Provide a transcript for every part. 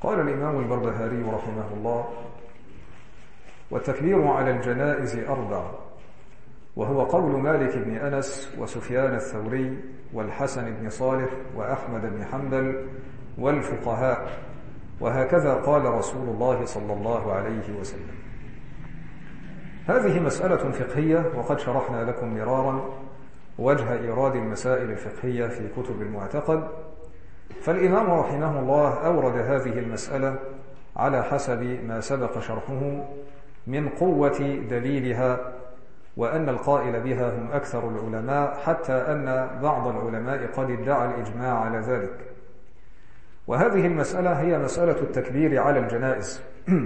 قال الإمام البربهاري رحمه الله: والتكبير على الجنائز 4، وهو قول مالك بن أنس وسفيان الثوري والحسن بن صالح وأحمد بن حنبل والفقهاء، وهكذا قال رسول الله صلى الله عليه وسلم. هذه مسألة فقهية، وقد شرحنا لكم مرارا وجه إيراد المسائل الفقهية في كتب المعتقد، فالإمام رحمه الله أورد هذه المسألة على حسب ما سبق شرحه من قوة دليلها، وأن القائل بها هم أكثر العلماء، حتى أن بعض العلماء قد ادعى الإجماع على ذلك. وهذه المسألة هي مسألة التكبير على الجنائز.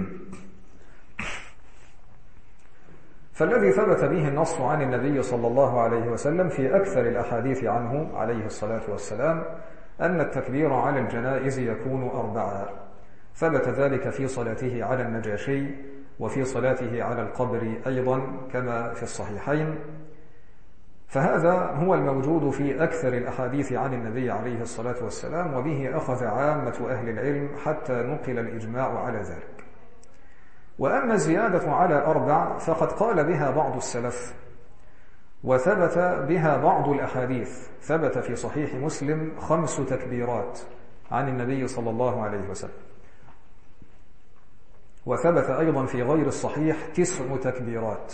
فالذي ثبت به النص عن النبي صلى الله عليه وسلم في أكثر الأحاديث عنه عليه الصلاة والسلام أن التكبير على الجنائز يكون 4. ثبت ذلك في صلاته على النجاشي، وفي صلاته على القبر أيضا كما في الصحيحين. فهذا هو الموجود في أكثر الأحاديث عن النبي عليه الصلاة والسلام، وبه أخذ عامة أهل العلم حتى نقل الإجماع على ذلك. وأما الزيادة على 4 فقد قال بها بعض السلف، وثبت بها بعض الأحاديث. ثبت في صحيح مسلم 5 تكبيرات عن النبي صلى الله عليه وسلم، وثبت أيضا في غير الصحيح 9 تكبيرات.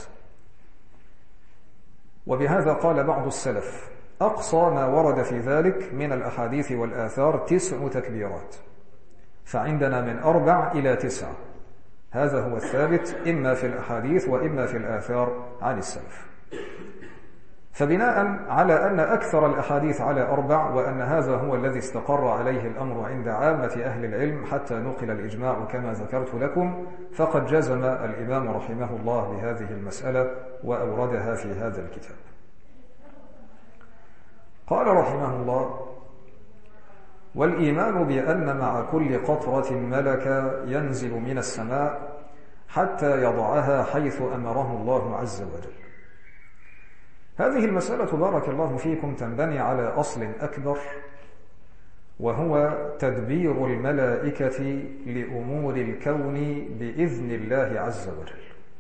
وبهذا قال بعض السلف: أقصى ما ورد في ذلك من الأحاديث والآثار 9 تكبيرات، فعندنا من 4 إلى 9. هذا هو الثابت إما في الأحاديث وإما في الآثار عن السلف. فبناء على أن أكثر الأحاديث على 4، وأن هذا هو الذي استقر عليه الأمر عند عامة أهل العلم حتى نقل الإجماع كما ذكرت لكم، فقد جزم الإمام رحمه الله بهذه المسألة وأوردها في هذا الكتاب. قال رحمه الله: والإيمان بأن مع كل قطرة ملك ينزل من السماء حتى يضعها حيث أمره الله عز وجل. هذه المسألة بارك الله فيكم تنبني على أصل أكبر، وهو تدبير الملائكة لأمور الكون بإذن الله عز وجل.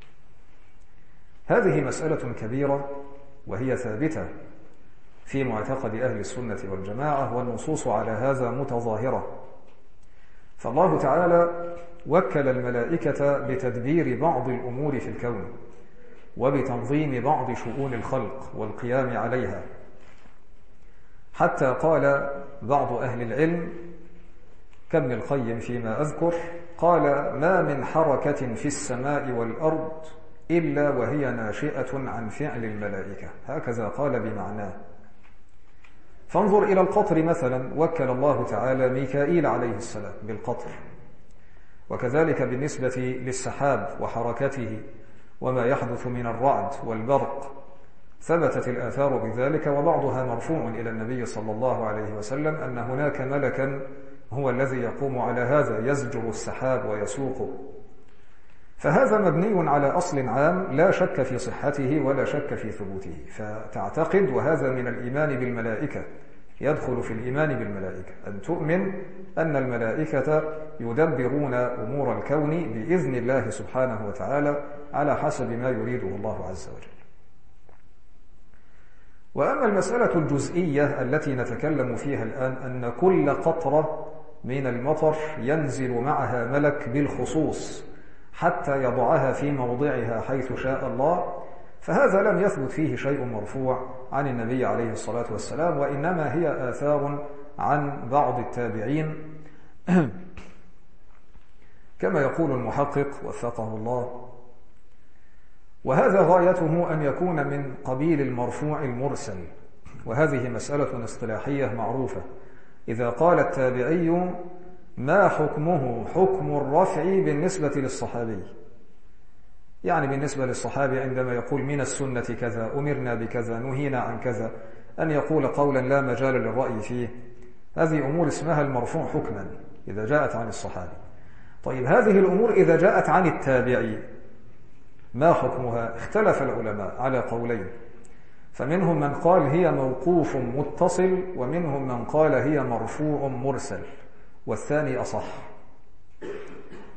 هذه مسألة كبيرة، وهي ثابتة في معتقد أهل السنة والجماعة، والنصوص على هذا متظاهرة. فالله تعالى وكل الملائكة بتدبير بعض الأمور في الكون، وبتنظيم بعض شؤون الخلق والقيام عليها، حتى قال بعض أهل العلم كابن القيم فيما أذكر، قال: ما من حركة في السماء والأرض إلا وهي ناشئة عن فعل الملائكة. هكذا قال بمعناه. فانظر إلى القطر مثلا، وكل الله تعالى ميكائيل عليه السلام بالقطر، وكذلك بالنسبة للسحاب وحركته وما يحدث من الرعد والبرق. ثبتت الآثار بذلك، وبعضها مرفوع إلى النبي صلى الله عليه وسلم أن هناك ملكا هو الذي يقوم على هذا، يزجر السحاب ويسوقه. فهذا مبني على أصل عام لا شك في صحته ولا شك في ثبوته. فتعتقد، وهذا من الإيمان بالملائكة، يدخل في الإيمان بالملائكة أن تؤمن أن الملائكة يدبرون أمور الكون بإذن الله سبحانه وتعالى على حسب ما يريده الله عز وجل. وأما المسألة الجزئية التي نتكلم فيها الآن، أن كل قطرة من المطر ينزل معها ملك بالخصوص حتى يضعها في موضعها حيث شاء الله، فهذا لم يثبت فيه شيء مرفوع عن النبي عليه الصلاة والسلام، وإنما هي آثار عن بعض التابعين كما يقول المحقق وفقه الله. وهذا غايته أن يكون من قبيل المرفوع المرسل، وهذه مسألة اصطلاحية معروفة. إذا قال التابعي: ما حكمه حكم الرفع بالنسبة للصحابي، يعني بالنسبة للصحابي عندما يقول من السنة كذا، أمرنا بكذا، نهينا عن كذا، أن يقول قولا لا مجال للرأي فيه، هذه أمور اسمها المرفوع حكما إذا جاءت عن الصحابي. طيب، هذه الأمور إذا جاءت عن التابعي ما حكمها؟ اختلف العلماء على قولين، فمنهم من قال هي موقوف متصل، ومنهم من قال هي مرفوع مرسل، والثاني أصح.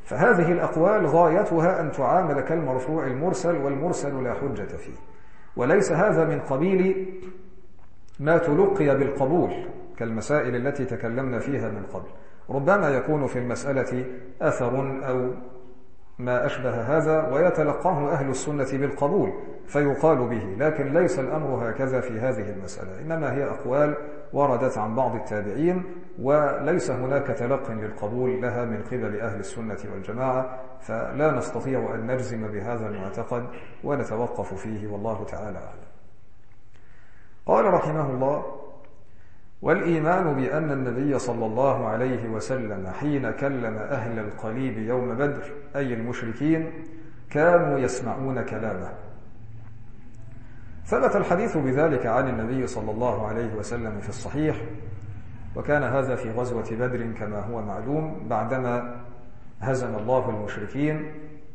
فهذه الأقوال غايتها أن تعامل كالمرفوع المرسل، والمرسل لا حجة فيه، وليس هذا من قبيل ما تلقي بالقبول كالمسائل التي تكلمنا فيها من قبل. ربما يكون في المسألة أثر أو ما أشبه هذا ويتلقاه أهل السنة بالقبول فيقال به، لكن ليس الأمر هكذا في هذه المسألة، إنما هي أقوال وردت عن بعض التابعين، وليس هناك تلق للقبول لها من قبل أهل السنة والجماعة، فلا نستطيع أن نجزم بهذا المعتقد ونتوقف فيه، والله تعالى أعلم. قال رحمه الله: والإيمان بأن النبي صلى الله عليه وسلم حين كلم أهل القليب يوم بدر أي المشركين كانوا يسمعون كلامه. ثبت الحديث بذلك عن النبي صلى الله عليه وسلم في الصحيح، وكان هذا في غزوة بدر كما هو معلوم بعدما هزم الله المشركين،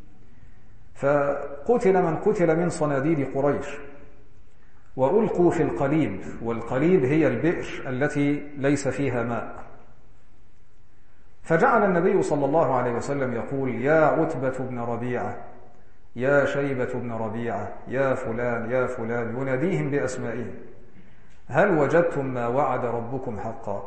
فقتل من قتل من صناديد قريش وألقوا في القليب، والقليب هي البئر التي ليس فيها ماء. فجعل النبي صلى الله عليه وسلم يقول: يا عتبة بن ربيعة، يا شيبة بن ربيعة، يا فلان يا فلان، يناديهم بأسمائهم: هل وجدتم ما وعد ربكم حقا؟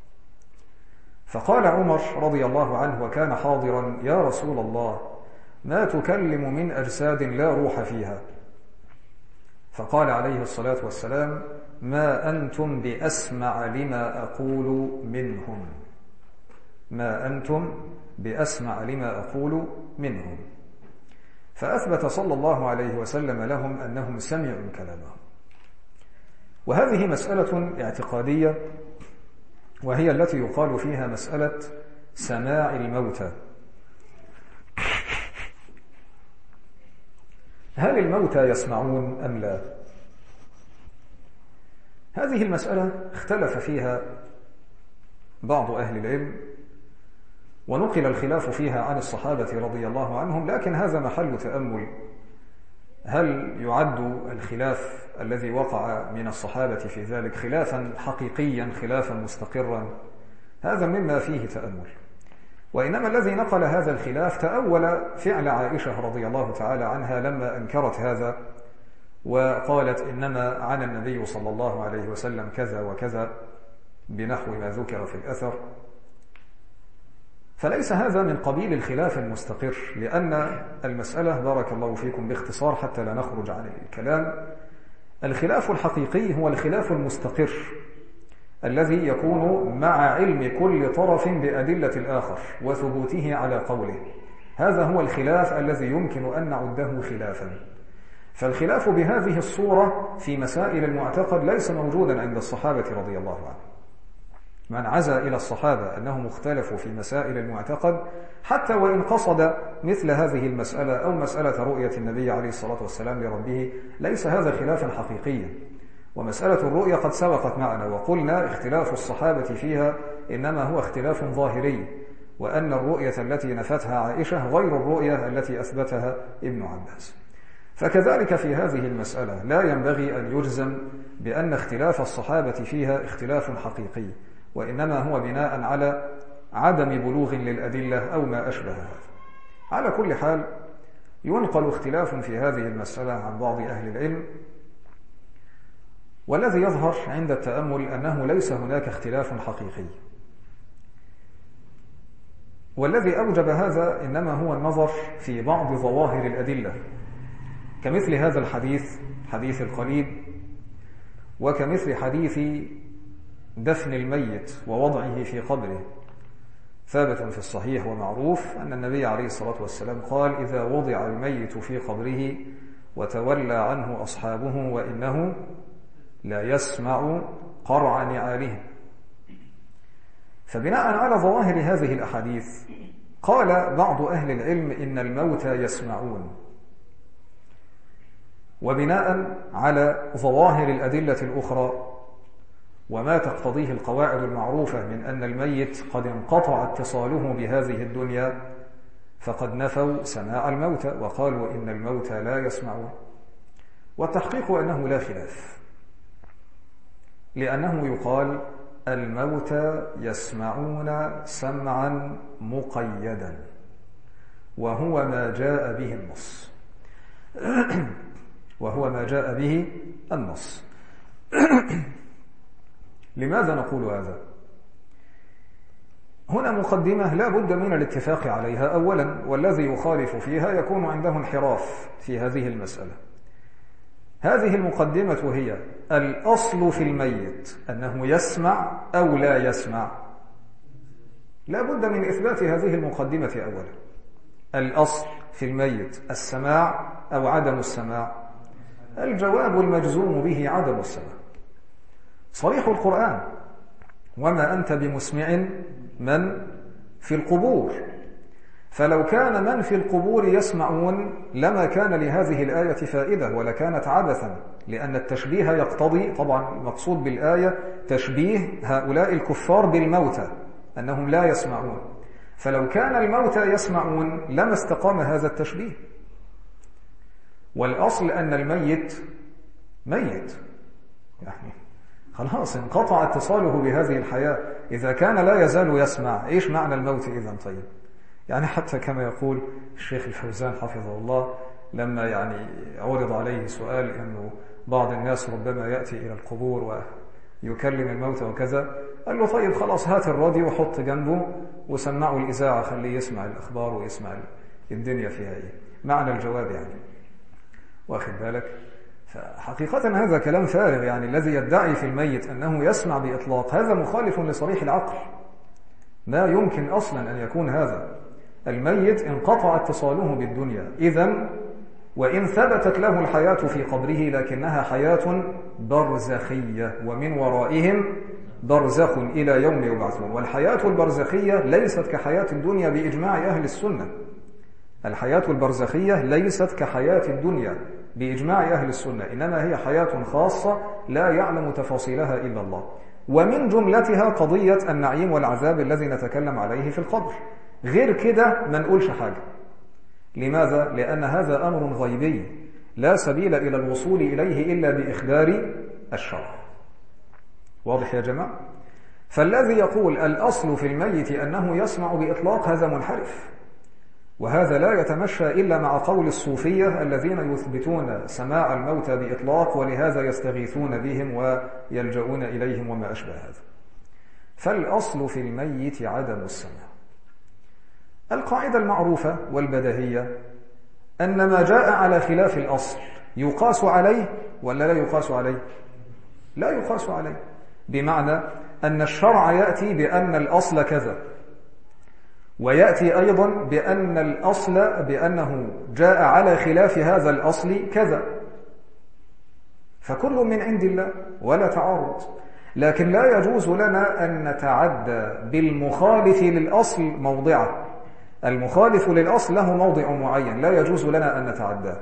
فقال عمر رضي الله عنه وكان حاضرا: يا رسول الله، ما تكلم من أجساد لا روح فيها؟ فقال عليه الصلاة والسلام: ما أنتم بأسمع لما أقول منهم، ما أنتم بأسمع لما أقول منهم. فأثبت صلى الله عليه وسلم لهم أنهم سمعوا كلامه. وهذه مسألة اعتقادية، وهي التي يقال فيها مسألة سماع الموتى. هل الموتى يسمعون أم لا؟ هذه المسألة اختلف فيها بعض أهل العلم، ونقل الخلاف فيها عن الصحابة رضي الله عنهم، لكن هذا محل تأمل. هل يعد الخلاف الذي وقع من الصحابة في ذلك خلافا حقيقيا، خلافا مستقرا؟ هذا مما فيه تأمل. وإنما الذي نقل هذا الخلاف تأول فعل عائشة رضي الله تعالى عنها لما أنكرت هذا وقالت: إنما عن النبي صلى الله عليه وسلم كذا وكذا بنحو ما ذكر في الأثر. فليس هذا من قبيل الخلاف المستقر، لأن المسألة بارك الله فيكم باختصار حتى لا نخرج عن الكلام. الخلاف الحقيقي هو الخلاف المستقر الذي يكون مع علم كل طرف بأدلة الآخر وثبوته على قوله. هذا هو الخلاف الذي يمكن أن نعده خلافا. فالخلاف بهذه الصورة في مسائل المعتقد ليس موجودا عند الصحابة رضي الله عنهم. من عزى إلى الصحابة أنهم اختلفوا في مسائل المعتقد حتى وإن قصد مثل هذه المسألة أو مسألة رؤية النبي عليه الصلاة والسلام لربه، ليس هذا خلافا حقيقيا. ومسألة الرؤية قد سبقت معنا وقلنا اختلاف الصحابة فيها إنما هو اختلاف ظاهري، وأن الرؤية التي نفتها عائشة غير الرؤية التي أثبتها ابن عباس. فكذلك في هذه المسألة لا ينبغي أن يجزم بأن اختلاف الصحابة فيها اختلاف حقيقي، وإنما هو بناء على عدم بلوغ للأدلة أو ما أشبه هذا. على كل حال ينقل اختلاف في هذه المسألة عن بعض أهل العلم، والذي يظهر عند التأمل أنه ليس هناك اختلاف حقيقي، والذي أوجب هذا إنما هو النظر في بعض ظواهر الأدلة، كمثل هذا الحديث حديث القليب، وكمثل حديث دفن الميت ووضعه في قبره. ثابت في الصحيح ومعروف أن النبي عليه الصلاة والسلام قال: إذا وضع الميت في قبره وتولى عنه أصحابه وإنه لا يسمع قرع نعالهم. فبناء على ظواهر هذه الأحاديث قال بعض أهل العلم إن الموتى يسمعون، وبناء على ظواهر الأدلة الأخرى وما تقتضيه القواعد المعروفة من أن الميت قد انقطع اتصاله بهذه الدنيا، فقد نفوا سماع الموتى وقالوا إن الموتى لا يسمعون. والتحقيق أنه لا خلاف، لأنه يقال الموتى يسمعون سمعا مقيدا، وهو ما جاء به النص. وهو ما جاء به النص. لماذا نقول هذا؟ هنا مقدمة لا بد من الاتفاق عليها أولا، والذي يخالف فيها يكون عنده انحراف في هذه المسألة. هذه المقدمة هي: الأصل في الميت أنه يسمع أو لا يسمع؟ لا بد من إثبات هذه المقدمة أولا. الأصل في الميت السماع أو عدم السماع؟ الجواب المجزوم به عدم السماع. صريح القرآن: وما أنت بمسمع من في القبور. فلو كان من في القبور يسمعون لما كان لهذه الآية فائدة ولكانت عبثا، لأن التشبيه يقتضي، طبعا المقصود بالآية تشبيه هؤلاء الكفار بالموتى أنهم لا يسمعون، فلو كان الموتى يسمعون لما استقام هذا التشبيه. والأصل أن الميت ميت، يعني خلاص انقطع اتصاله بهذه الحياة. إذا كان لا يزال يسمع، إيش معنى الموت إذن؟ طيب يعني حتى كما يقول الشيخ الفوزان حفظه الله لما يعني عرض عليه سؤال أنه بعض الناس ربما يأتي إلى القبور ويكلم الموتى وكذا، قال له طيب خلاص هات الراديو وحط جنبه وسمعه الإذاعة، خليه يسمع الأخبار ويسمع الدنيا فيها إيه. معنى الجواب يعني، واخد بالك؟ فحقيقة هذا كلام فارغ. يعني الذي يدعي في الميت أنه يسمع بإطلاق هذا مخالف لصريح العقل، ما يمكن أصلا أن يكون هذا. الميت انقطع اتصاله بالدنيا، إذن وإن ثبتت له الحياة في قبره لكنها حياة برزخية، ومن ورائهم برزخ إلى يوم يبعثون. والحياة البرزخية ليست كحياة الدنيا بإجماع أهل السنة. الحياة البرزخية ليست كحياة الدنيا بإجماع أهل السنة، إنما هي حياة خاصة لا يعلم تفاصيلها إلا الله، ومن جملتها قضية النعيم والعذاب الذي نتكلم عليه في القبر. غير كده ما نقولش حاجة. لماذا؟ لأن هذا أمر غيبي لا سبيل إلى الوصول إليه إلا بإخبار الشرع. واضح يا جماعة؟ فالذي يقول الأصل في الميت أنه يسمع بإطلاق هذا منحرف، وهذا لا يتمشى إلا مع قول الصوفية الذين يثبتون سماع الموتى بإطلاق، ولهذا يستغيثون بهم ويلجؤون إليهم وما أشبه هذا. فالأصل في الميت عدم السماع. القاعدة المعروفة والبديهية أن ما جاء على خلاف الأصل يقاس عليه ولا لا يقاس عليه؟ لا يقاس عليه، بمعنى أن الشرع يأتي بأن الأصل كذا، ويأتي أيضا بأن الأصل بأنه جاء على خلاف هذا الأصل كذا، فكل من عند الله ولا تعارض. لكن لا يجوز لنا أن نتعدى بالمخالف للأصل موضعه. المخالف للأصل له موضع معين لا يجوز لنا أن نتعداه.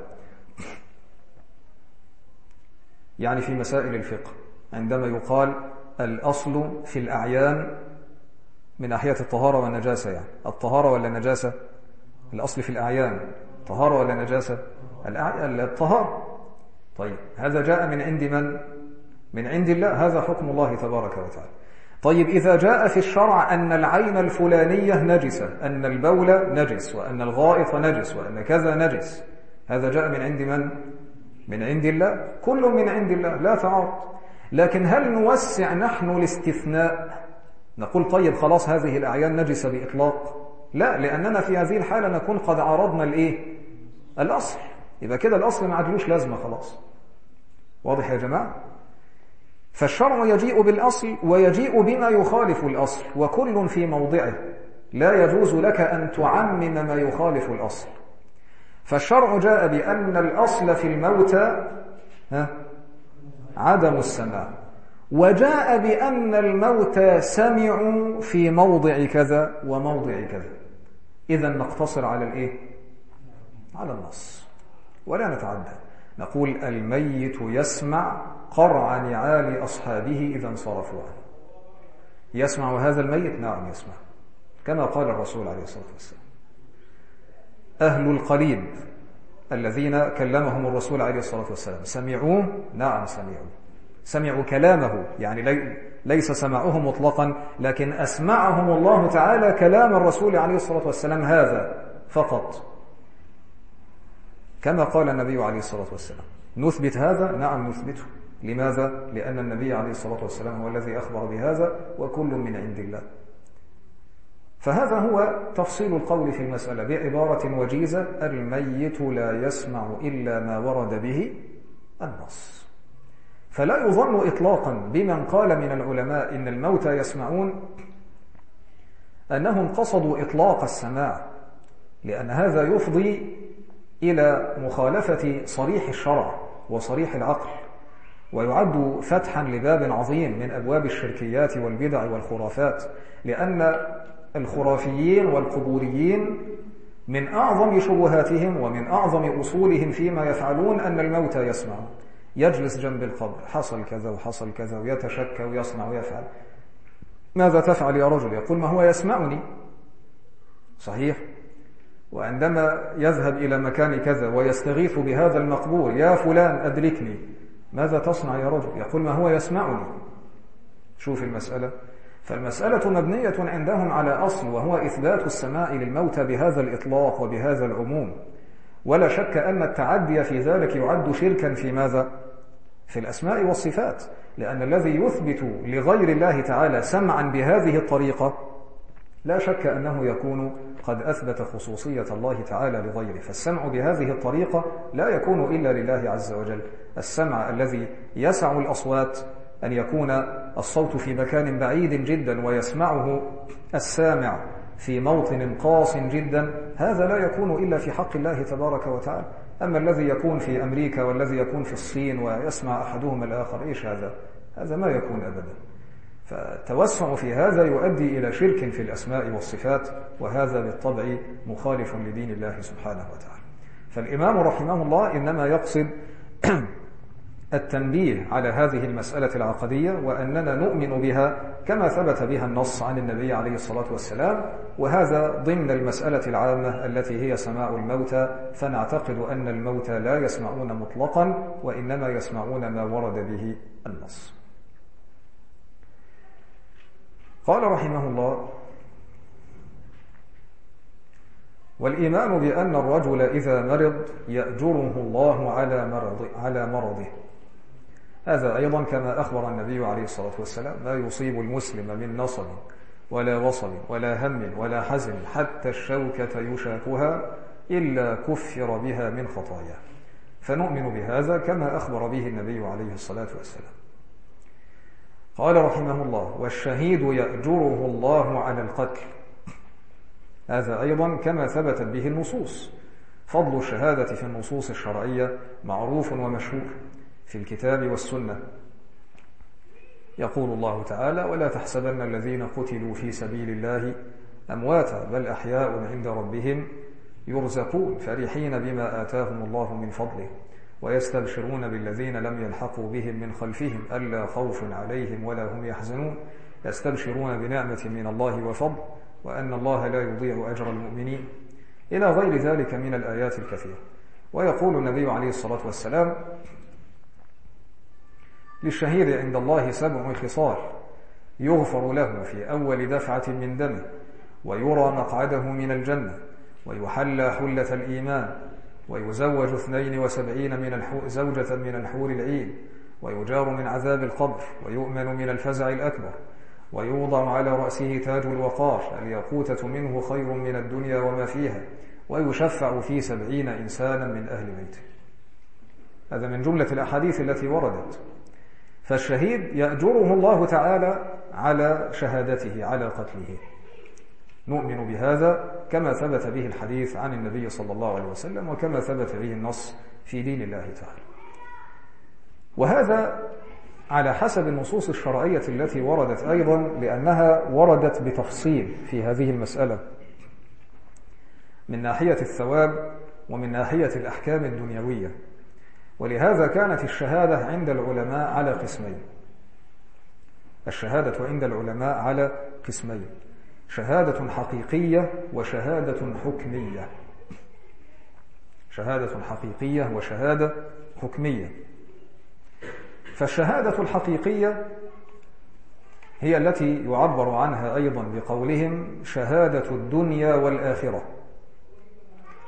يعني في مسائل الفقه عندما يقال الأصل في الأعيان من ناحية الطهارة والنجاسة، يعني الطهارة ولا النجاسة؟ الأصل في الأعيان طهارة ولا نجاسة؟ الطهارة. طيب هذا جاء من عند من؟ من عند الله، هذا حكم الله تبارك وتعالى. طيب إذا جاء في الشرع أن العين الفلانية نجسة، أن البول نجس، وأن الغائط نجس، وأن كذا نجس، هذا جاء من عند من؟ من عند الله. كل من عند الله لا تعارض. لكن هل نوسع نحن الاستثناء نقول طيب خلاص هذه الأعيان نجسة بإطلاق؟ لا، لأننا في هذه الحالة نكون قد عرضنا الإيه؟ الأصل. يبقى كده الأصل ما عادلوش لازمة خلاص. واضح يا جماعة؟ فالشرع يجيء بالأصل ويجيء بما يخالف الأصل، وكل في موضعه. لا يجوز لك أن تعمم ما يخالف الأصل. فالشرع جاء بأن الأصل في الموتى عدم السماع، وجاء بأن الموتى سمعوا في موضع كذا وموضع كذا. إذن نقتصر على الإيه؟ على النص ولا نتعدى. نقول الميت يسمع قرع نعال أصحابه إذا انصرفوا عنه. يسمع هذا الميت؟ نعم يسمع، كما قال الرسول عليه الصلاة والسلام. أهل القليب الذين كلمهم الرسول عليه الصلاة والسلام سمعوه؟ نعم سمعوه، سمعوا كلامه، يعني ليس سمعوه مطلقا، لكن أسمعهم الله تعالى كلام الرسول عليه الصلاة والسلام هذا فقط، كما قال النبي عليه الصلاة والسلام. نثبت هذا؟ نعم نثبته. لماذا؟ لأن النبي عليه الصلاة والسلام هو الذي أخبر بهذا، وكل من عند الله. فهذا هو تفصيل القول في المسألة بعبارة وجيزة: الميت لا يسمع إلا ما ورد به النص. فلا يظن إطلاقا بمن قال من العلماء إن الموتى يسمعون أنهم قصدوا إطلاق السماع، لأن هذا يفضي إلى مخالفة صريح الشرع وصريح العقل، ويعد فتحا لباب عظيم من أبواب الشركيات والبدع والخرافات، لأن الخرافيين والقبوريين من أعظم شبهاتهم ومن أعظم أصولهم فيما يفعلون أن الموتى يسمعون. يجلس جنب القبر، حصل كذا وحصل كذا، ويتشكى ويصنع ويفعل. ماذا تفعل يا رجل؟ يقول: ما هو يسمعني. صحيح. وعندما يذهب إلى مكان كذا ويستغيث بهذا المقبور: يا فلان أدركني. ماذا تصنع يا رجل؟ يقول: ما هو يسمعني. شوف المسألة. فالمسألة مبنية عندهم على أصل، وهو إثبات السماع للموتى بهذا الإطلاق وبهذا العموم. ولا شك أن التعدي في ذلك يعد شركا في ماذا؟ في الأسماء والصفات، لأن الذي يثبت لغير الله تعالى سمعا بهذه الطريقة لا شك أنه يكون قد أثبت خصوصية الله تعالى لغيره. فالسمع بهذه الطريقة لا يكون إلا لله عز وجل. السمع الذي يسع الأصوات، أن يكون الصوت في مكان بعيد جدا ويسمعه السامع في موطن قاص جدا، هذا لا يكون إلا في حق الله تبارك وتعالى. أما الذي يكون في أمريكا والذي يكون في الصين ويسمع أحدهما الآخر، إيش هذا؟ هذا ما يكون أبدا. فالتوسع في هذا يؤدي إلى شرك في الأسماء والصفات، وهذا بالطبع مخالف لدين الله سبحانه وتعالى. فالإمام رحمه الله إنما يقصد التنبيه على هذه المسألة العقدية، وأننا نؤمن بها كما ثبت بها النص عن النبي عليه الصلاة والسلام، وهذا ضمن المسألة العامة التي هي سماع الموتى. فنعتقد أن الموتى لا يسمعون مطلقا، وإنما يسمعون ما ورد به النص. قال رحمه الله: والإيمان بأن الرجل إذا مرض يأجره الله على مرضه. هذا أيضا كما أخبر النبي عليه الصلاة والسلام: ما يصيب المسلم من نصب ولا وصب ولا هم ولا حزن حتى الشوكة يشاكها إلا كفر بها من خطاياه. فنؤمن بهذا كما أخبر به النبي عليه الصلاة والسلام. قال رحمه الله: والشهيد يأجره الله على القتل. هذا أيضا كما ثبتت به النصوص. فضل الشهادة في النصوص الشرعية معروف ومشهور في الكتاب والسنة. يقول الله تعالى: ولا تحسبن الذين قتلوا في سبيل الله أمواتا بل أحياء عند ربهم يرزقون فرحين بما آتاهم الله من فضله ويستبشرون بالذين لم يلحقوا بهم من خلفهم ألا خوف عليهم ولا هم يحزنون يستبشرون بنعمة من الله وفضل وأن الله لا يضيع أجر المؤمنين، إلى غير ذلك من الآيات الكثيرة. ويقول النبي عليه الصلاة والسلام: للشهيد عند الله 7 خصال: يغفر له في أول دفعة من دمه، ويرى مقعده من الجنة، ويحلى حلة الإيمان، ويزوج 72 زوجة من الحور العين، ويجار من عذاب القبر، ويؤمن من الفزع الأكبر، ويوضع على رأسه تاج الوقار، الياقوتة منه خير من الدنيا وما فيها، ويشفع في 70 إنسانا من أهل بيته. هذا من جملة الأحاديث التي وردت. فالشهيد يأجره الله تعالى على شهادته على قتله. نؤمن بهذا كما ثبت به الحديث عن النبي صلى الله عليه وسلم، وكما ثبت به النص في دين الله تعالى. وهذا على حسب النصوص الشرعية التي وردت أيضا، لأنها وردت بتفصيل في هذه المسألة من ناحية الثواب ومن ناحية الأحكام الدنيوية. ولهذا كانت الشهادة عند العلماء على قسمين. الشهادة عند العلماء على قسمين: شهادة حقيقية وشهادة حكمية. شهادة حقيقية وشهادة حكمية. فالشهادة الحقيقية هي التي يعبر عنها أيضا بقولهم شهادة الدنيا والآخرة.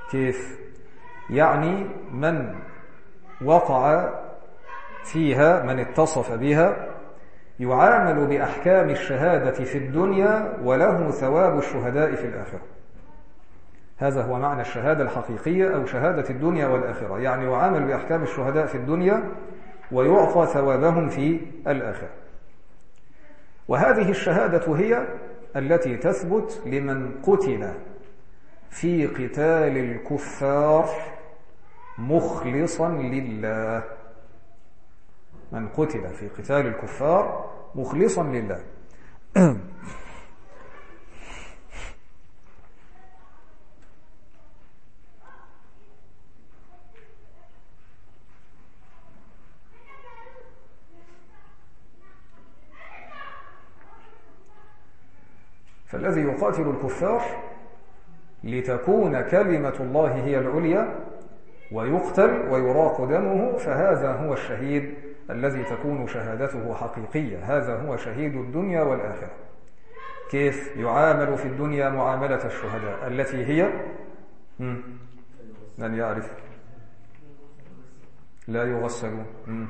كيف؟ يعني من وقع فيها، من اتصف بها، يعامل بأحكام الشهادة في الدنيا وله ثواب الشهداء في الآخرة. هذا هو معنى الشهادة الحقيقية أو شهادة الدنيا والآخرة، يعني يعامل بأحكام الشهداء في الدنيا ويعطى ثوابهم في الآخرة. وهذه الشهادة هي التي تثبت لمن قتل في قتال الكفار مخلصا لله. من قتل في قتال الكفار مخلصا لله. فالذي يقاتل الكفار لتكون كلمة الله هي العليا ويقتل ويراق دمه، فهذا هو الشهيد الذي تكون شهادته حقيقية. هذا هو شهيد الدنيا والآخرة. كيف يعامل في الدنيا معاملة الشهداء التي هي من يعرف؟ لا يغسلون.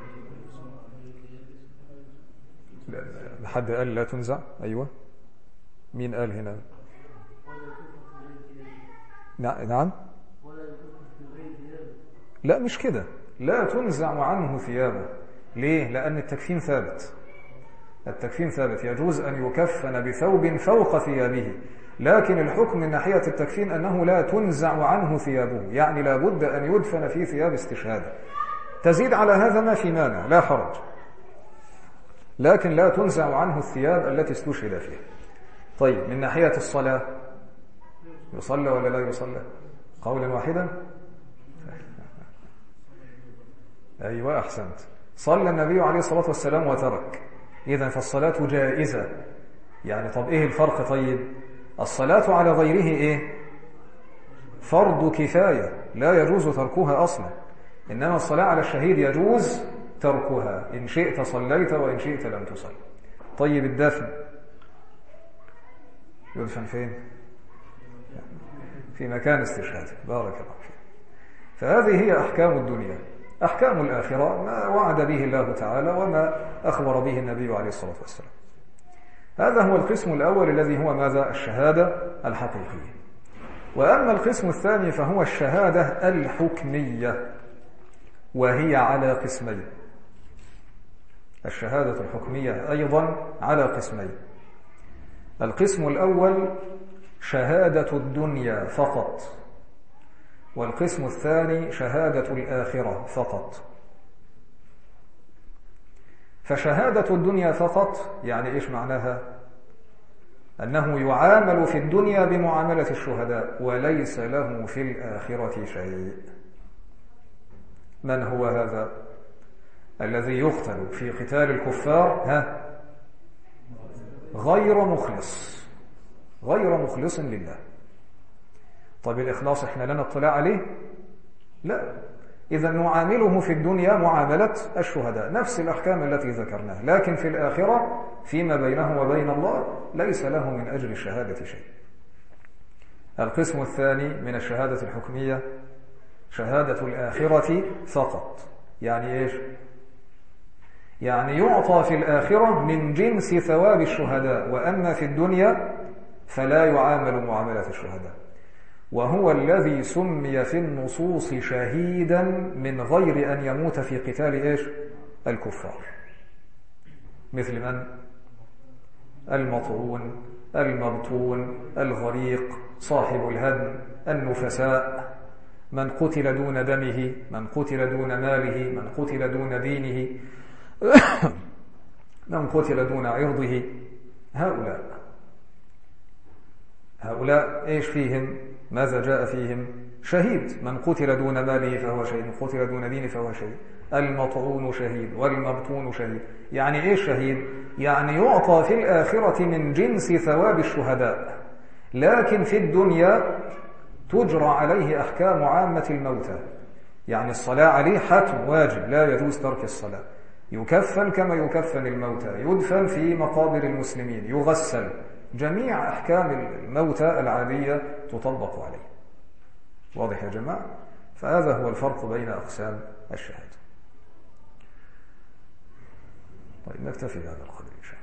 حد قال لا تنزع؟ أيوة، مين قال هنا؟ نعم، لا مش كده، لا تنزع عنه ثيابه. ليه؟ لأن التكفين ثابت. التكفين ثابت، يجوز أن يكفن بثوب فوق ثيابه، لكن الحكم من ناحية التكفين أنه لا تنزع عنه ثيابه، يعني لا بد أن يدفن في ثياب استشهاد. تزيد على هذا ما في مانع، لا حرج، لكن لا تنزع عنه الثياب التي استشهد فيها. طيب، من ناحية الصلاة يصلى ولا لا يصلى؟ قولا واحدا. أيوة، أحسنت. صلى النبي عليه الصلاة والسلام وترك، إذن فالصلاة جائزة. يعني طب إيه الفرق؟ طيب، الصلاة على غيره إيه؟ فرض كفاية، لا يجوز تركها أصلا، إنما الصلاة على الشهيد يجوز تركها، إن شئت صليت وإن شئت لم تصل. طيب، الدفن يدفن فين؟ في مكان استشهاده. بارك الله فيك. فهذه هي أحكام الدنيا. أحكام الآخرة ما وعد به الله تعالى وما أخبر به النبي عليه الصلاة والسلام. هذا هو القسم الأول الذي هو ماذا؟ الشهادة الحقيقية. وأما القسم الثاني فهو الشهادة الحكمية، وهي على قسمين. الشهادة الحكمية أيضا على قسمين. القسم الأول شهادة الدنيا فقط، والقسم الثاني شهادة الآخرة فقط. فشهادة الدنيا فقط يعني إيش معناها؟ أنه يعامل في الدنيا بمعاملة الشهداء وليس له في الآخرة شيء. من هو هذا؟ الذي يقتل في قتال الكفار غير مخلص، غير مخلص لله. طيب، الإخلاص إحنا لنا اطلاع عليه؟ لا. إذا نعامله في الدنيا معاملة الشهداء، نفس الأحكام التي ذكرناها، لكن في الآخرة فيما بينه وبين الله ليس له من أجر الشهادة شيء. القسم الثاني من الشهادة الحكمية شهادة الآخرة فقط. يعني إيش؟ يعني يعطى في الآخرة من جنس ثواب الشهداء، وأما في الدنيا فلا يعامل معاملة الشهداء. وهو الذي سمي في النصوص شهيدا من غير أن يموت في قتال إيش؟ الكفار. مثل من؟ المطعون، المبطون، الغريق، صاحب الهدم، النفساء، من قتل دون دمه، من قتل دون ماله، من قتل دون دينه، من قتل دون عرضه. هؤلاء إيش فيهم؟ ماذا جاء فيهم؟ شهيد. من قتل دون ماله فهو شهيد، من قتل دون دينه فهو شهيد. المطعون شهيد والمبطون شهيد. يعني إيش شهيد؟ يعني يعطى في الآخرة من جنس ثواب الشهداء، لكن في الدنيا تجرى عليه أحكام عامة الموتى. يعني الصلاة عليه حتم واجب، لا يجوز ترك الصلاة. يكفن كما يكفن الموتى، يدفن في مقابر المسلمين، يغسل، جميع أحكام الموتى العادية تطبق عليه. واضح يا جماعة؟ فهذا هو الفرق بين أقسام الشهادة. طيب نكتفي بهذا القدر إن شاء الله.